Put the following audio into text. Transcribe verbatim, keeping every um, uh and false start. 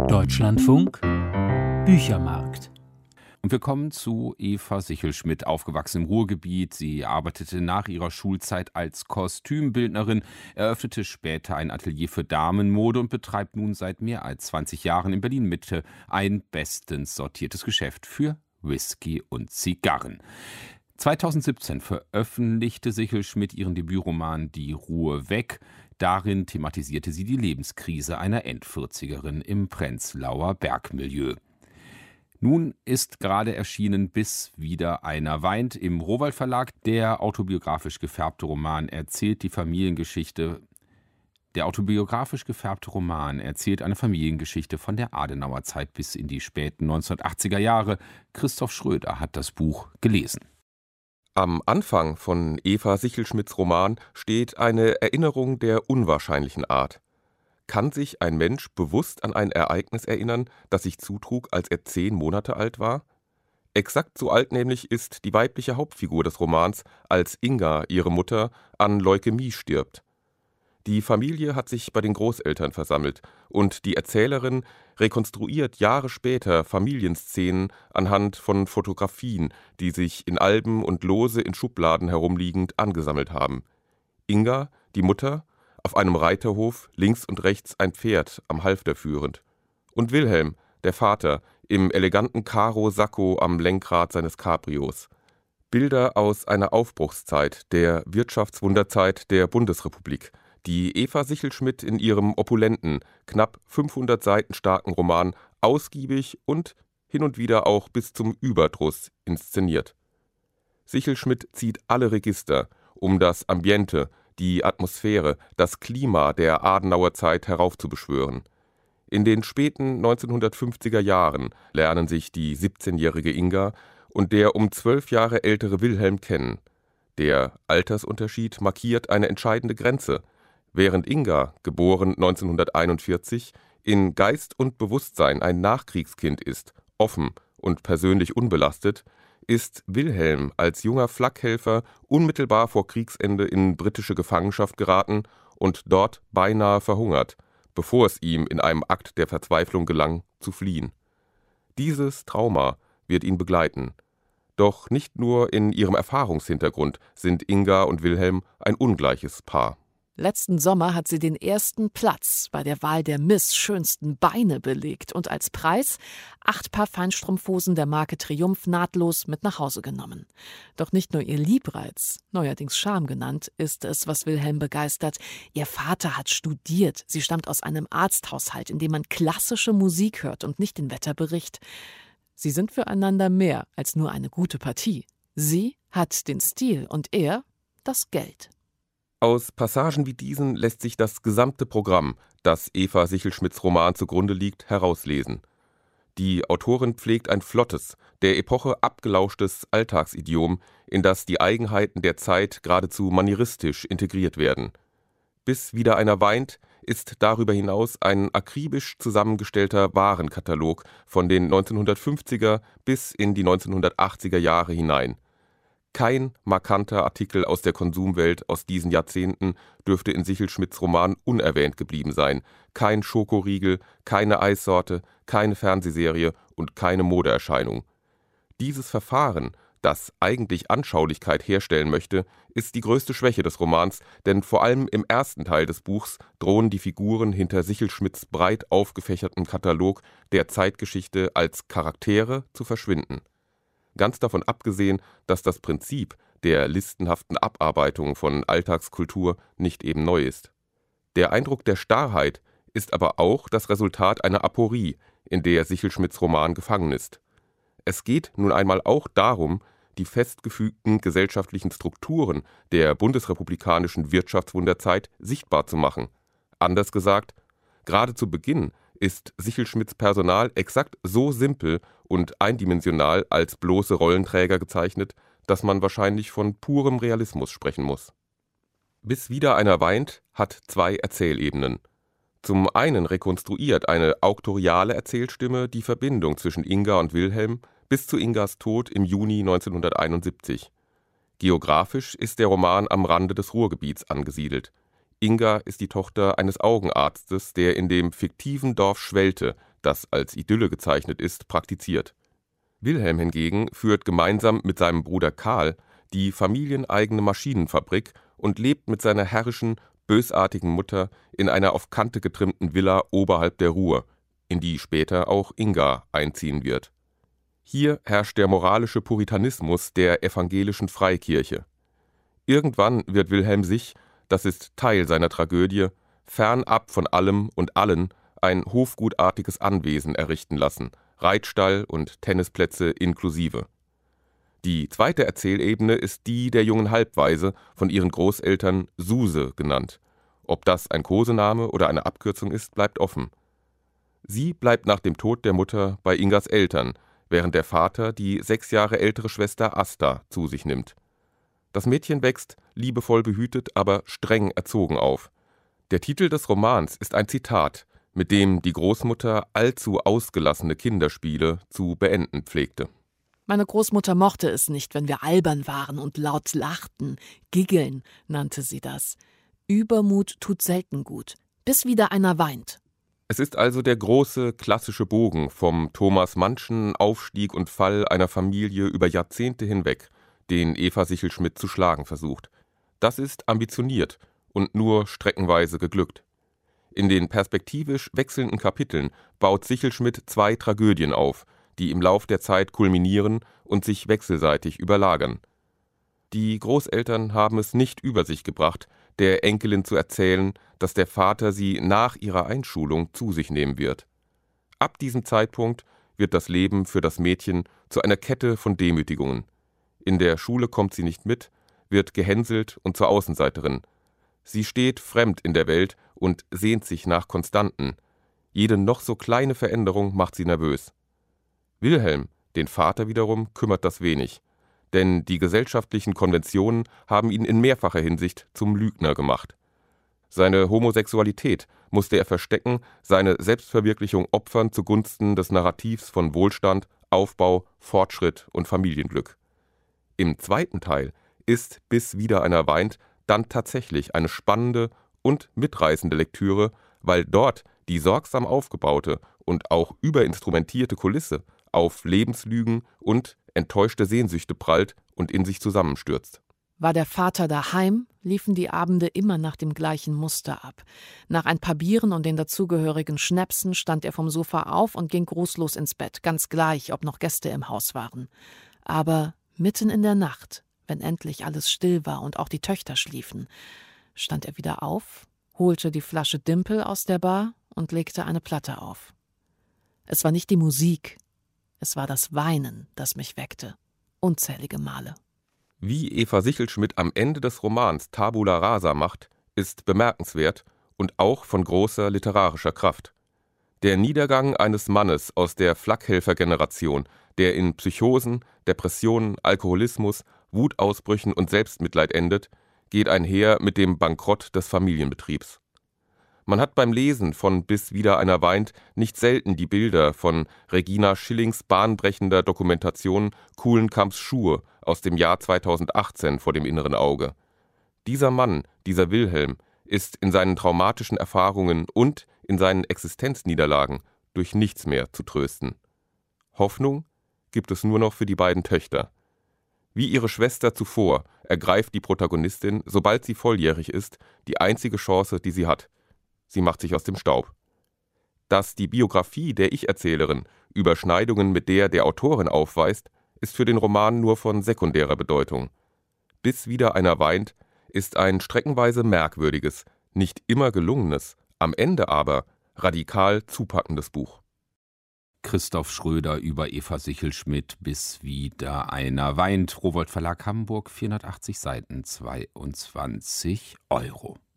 Deutschlandfunk Büchermarkt. Und wir kommen zu Eva Sichelschmidt, aufgewachsen im Ruhrgebiet. Sie arbeitete nach ihrer Schulzeit als Kostümbildnerin, eröffnete später ein Atelier für Damenmode und betreibt nun seit mehr als zwanzig Jahren in Berlin-Mitte ein bestens sortiertes Geschäft für Whisky und Zigarren. zweitausendsiebzehn veröffentlichte Sichelschmidt ihren Debütroman Die Ruhe weg. Darin thematisierte sie die Lebenskrise einer Endvierzigerin im Prenzlauer Bergmilieu. Nun ist gerade erschienen Bis wieder einer weint im Rowohlt Verlag. Der autobiografisch gefärbte Roman erzählt die Familiengeschichte. Der autobiografisch gefärbte Roman erzählt eine Familiengeschichte von der Adenauerzeit bis in die späten neunzehnhundertachtziger Jahre. Christoph Schröder hat das Buch gelesen. Am Anfang von Eva Sichelschmidts Roman steht eine Erinnerung der unwahrscheinlichen Art. Kann sich ein Mensch bewusst an ein Ereignis erinnern, das sich zutrug, als er zehn Monate alt war? Exakt so alt nämlich ist die weibliche Hauptfigur des Romans, als Inga, ihre Mutter, an Leukämie stirbt. Die Familie hat sich bei den Großeltern versammelt und die Erzählerin rekonstruiert Jahre später Familienszenen anhand von Fotografien, die sich in Alben und lose in Schubladen herumliegend angesammelt haben. Inga, die Mutter, auf einem Reiterhof, links und rechts ein Pferd am Halfter führend. Und Wilhelm, der Vater, im eleganten Karo-Sakko am Lenkrad seines Cabrios. Bilder aus einer Aufbruchszeit, der Wirtschaftswunderzeit der Bundesrepublik, die Eva Sichelschmidt in ihrem opulenten, knapp fünfhundert Seiten starken Roman ausgiebig und hin und wieder auch bis zum Überdruss inszeniert. Sichelschmidt zieht alle Register, um das Ambiente, die Atmosphäre, das Klima der Adenauerzeit heraufzubeschwören. In den späten neunzehnhundertfünfziger Jahren lernen sich die siebzehnjährige Inga und der um zwölf Jahre ältere Wilhelm kennen. Der Altersunterschied markiert eine entscheidende Grenze. Während Inga, geboren neunzehnhunderteinundvierzig, in Geist und Bewusstsein ein Nachkriegskind ist, offen und persönlich unbelastet, ist Wilhelm als junger Flakhelfer unmittelbar vor Kriegsende in britische Gefangenschaft geraten und dort beinahe verhungert, bevor es ihm in einem Akt der Verzweiflung gelang, zu fliehen. Dieses Trauma wird ihn begleiten. Doch nicht nur in ihrem Erfahrungshintergrund sind Inga und Wilhelm ein ungleiches Paar. Letzten Sommer hat sie den ersten Platz bei der Wahl der Miss schönsten Beine belegt und als Preis acht Paar Feinstrumpfhosen der Marke Triumph nahtlos mit nach Hause genommen. Doch nicht nur ihr Liebreiz, neuerdings Charme genannt, ist es, was Wilhelm begeistert. Ihr Vater hat studiert. Sie stammt aus einem Arzthaushalt, in dem man klassische Musik hört und nicht den Wetterbericht. Sie sind füreinander mehr als nur eine gute Partie. Sie hat den Stil und er das Geld. Aus Passagen wie diesen lässt sich das gesamte Programm, das Eva Sichelschmidts Roman zugrunde liegt, herauslesen. Die Autorin pflegt ein flottes, der Epoche abgelauschtes Alltagsidiom, in das die Eigenheiten der Zeit geradezu manieristisch integriert werden. Bis wieder einer weint ist darüber hinaus ein akribisch zusammengestellter Warenkatalog von den neunzehnhundertfünfziger bis in die neunzehnhundertachtziger Jahre hinein. Kein markanter Artikel aus der Konsumwelt aus diesen Jahrzehnten dürfte in Sichelschmidts Roman unerwähnt geblieben sein. Kein Schokoriegel, keine Eissorte, keine Fernsehserie und keine Modeerscheinung. Dieses Verfahren, das eigentlich Anschaulichkeit herstellen möchte, ist die größte Schwäche des Romans, denn vor allem im ersten Teil des Buchs drohen die Figuren hinter Sichelschmidts breit aufgefächertem Katalog der Zeitgeschichte als Charaktere zu verschwinden. Ganz davon abgesehen, dass das Prinzip der listenhaften Abarbeitung von Alltagskultur nicht eben neu ist. Der Eindruck der Starrheit ist aber auch das Resultat einer Aporie, in der Sichelschmidts Roman gefangen ist. Es geht nun einmal auch darum, die festgefügten gesellschaftlichen Strukturen der bundesrepublikanischen Wirtschaftswunderzeit sichtbar zu machen. Anders gesagt, gerade zu Beginn ist Sichelschmidts Personal exakt so simpel und eindimensional als bloße Rollenträger gezeichnet, dass man wahrscheinlich von purem Realismus sprechen muss. Bis wieder einer weint hat zwei Erzählebenen. Zum einen rekonstruiert eine auktoriale Erzählstimme die Verbindung zwischen Inga und Wilhelm bis zu Ingas Tod im Juni neunzehnhunderteinundsiebzig. Geografisch ist der Roman am Rande des Ruhrgebiets angesiedelt. Inga ist die Tochter eines Augenarztes, der in dem fiktiven Dorf Schwelte, das als Idylle gezeichnet ist, praktiziert. Wilhelm hingegen führt gemeinsam mit seinem Bruder Karl die familieneigene Maschinenfabrik und lebt mit seiner herrischen, bösartigen Mutter in einer auf Kante getrimmten Villa oberhalb der Ruhr, in die später auch Inga einziehen wird. Hier herrscht der moralische Puritanismus der evangelischen Freikirche. Irgendwann wird Wilhelm sich, das ist Teil seiner Tragödie, fernab von allem und allen ein hofgutartiges Anwesen errichten lassen, Reitstall und Tennisplätze inklusive. Die zweite Erzählebene ist die der jungen Halbwaise, von ihren Großeltern Suse genannt. Ob das ein Kosename oder eine Abkürzung ist, bleibt offen. Sie bleibt nach dem Tod der Mutter bei Ingas Eltern, während der Vater die sechs Jahre ältere Schwester Asta zu sich nimmt. Das Mädchen wächst, liebevoll behütet, aber streng erzogen auf. Der Titel des Romans ist ein Zitat, mit dem die Großmutter allzu ausgelassene Kinderspiele zu beenden pflegte. Meine Großmutter mochte es nicht, wenn wir albern waren und laut lachten. Giggeln nannte sie das. Übermut tut selten gut, bis wieder einer weint. Es ist also der große, klassische Bogen vom Thomas Mannschen Aufstieg und Fall einer Familie über Jahrzehnte hinweg, den Eva Sichelschmidt zu schlagen versucht. Das ist ambitioniert und nur streckenweise geglückt. In den perspektivisch wechselnden Kapiteln baut Sichelschmidt zwei Tragödien auf, die im Lauf der Zeit kulminieren und sich wechselseitig überlagern. Die Großeltern haben es nicht über sich gebracht, der Enkelin zu erzählen, dass der Vater sie nach ihrer Einschulung zu sich nehmen wird. Ab diesem Zeitpunkt wird das Leben für das Mädchen zu einer Kette von Demütigungen. In der Schule kommt sie nicht mit, wird gehänselt und zur Außenseiterin. Sie steht fremd in der Welt und sehnt sich nach Konstanten. Jede noch so kleine Veränderung macht sie nervös. Wilhelm, den Vater wiederum, kümmert das wenig, denn die gesellschaftlichen Konventionen haben ihn in mehrfacher Hinsicht zum Lügner gemacht. Seine Homosexualität musste er verstecken, seine Selbstverwirklichung opfern zugunsten des Narrativs von Wohlstand, Aufbau, Fortschritt und Familienglück. Im zweiten Teil ist Bis wieder einer weint dann tatsächlich eine spannende und mitreißende Lektüre, weil dort die sorgsam aufgebaute und auch überinstrumentierte Kulisse auf Lebenslügen und enttäuschte Sehnsüchte prallt und in sich zusammenstürzt. War der Vater daheim, liefen die Abende immer nach dem gleichen Muster ab. Nach ein paar Bieren und den dazugehörigen Schnäpsen stand er vom Sofa auf und ging grußlos ins Bett, ganz gleich, ob noch Gäste im Haus waren. Aber mitten in der Nacht, wenn endlich alles still war und auch die Töchter schliefen, stand er wieder auf, holte die Flasche Dimpel aus der Bar und legte eine Platte auf. Es war nicht die Musik, es war das Weinen, das mich weckte, unzählige Male. Wie Eva Sichelschmidt am Ende des Romans Tabula rasa macht, ist bemerkenswert und auch von großer literarischer Kraft. Der Niedergang eines Mannes aus der Flakhelfer-Generation, der in Psychosen, Depressionen, Alkoholismus, Wutausbrüchen und Selbstmitleid endet, geht einher mit dem Bankrott des Familienbetriebs. Man hat beim Lesen von Bis wieder einer weint nicht selten die Bilder von Regina Schillings bahnbrechender Dokumentation Kulenkamps Schuhe aus dem Jahr zweitausendachtzehn vor dem inneren Auge. Dieser Mann, dieser Wilhelm, ist in seinen traumatischen Erfahrungen und in seinen Existenzniederlagen durch nichts mehr zu trösten. Hoffnung gibt es nur noch für die beiden Töchter. Wie ihre Schwester zuvor ergreift die Protagonistin, sobald sie volljährig ist, die einzige Chance, die sie hat. Sie macht sich aus dem Staub. Dass die Biografie der Ich-Erzählerin Überschneidungen mit der der Autorin aufweist, ist für den Roman nur von sekundärer Bedeutung. Bis wieder einer weint ist ein streckenweise merkwürdiges, nicht immer gelungenes, am Ende aber radikal zupackendes Buch. Christoph Schröder über Eva Sichelschmidt, Bis wieder einer weint. Rowohlt Verlag Hamburg, vierhundertachtzig Seiten, zweiundzwanzig Euro.